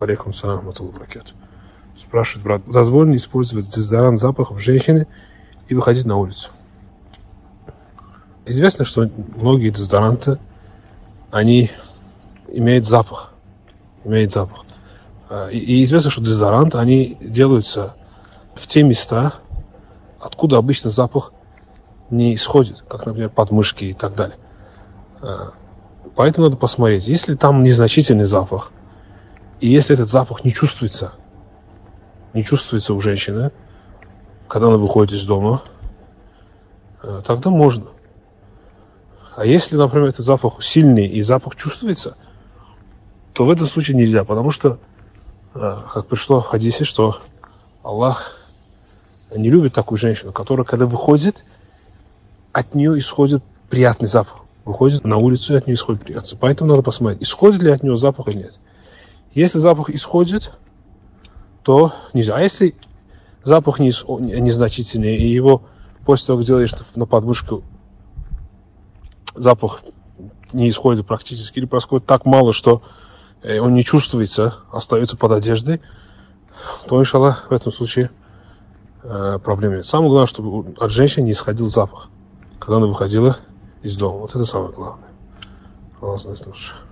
Алейкум салам ва баракатух. Спрашивает брат, дозволено использовать дезодорант запахов женщины и выходить на улицу? Известно, что многие дезодоранты, они имеют запах. И известно, что дезодоранты, они делаются в те места, откуда обычно запах не исходит, как, например, подмышки и так далее. Поэтому надо посмотреть, если там незначительный запах, и если этот запах не чувствуется у женщины, когда она выходит из дома, тогда можно. А если, например, этот запах сильный и запах чувствуется, то в этом случае нельзя, потому что, как пришло в хадисе, что Аллах не любит такую женщину, которая, когда выходит, от нее исходит приятный запах. Выходит на улицу, и от нее исходит приятный запах. Поэтому надо посмотреть, исходит ли от нее запах или нет. Если запах исходит, то нельзя. А если запах незначительный, и его после того, как делаешь на подмышку, запах не исходит практически, или происходит так мало, что он не чувствуется, остается под одеждой, то, иншаллах, в этом случае проблем нет. Самое главное, чтобы от женщины не исходил запах, когда она выходила из дома. Вот это самое главное. Аллах знает лучше.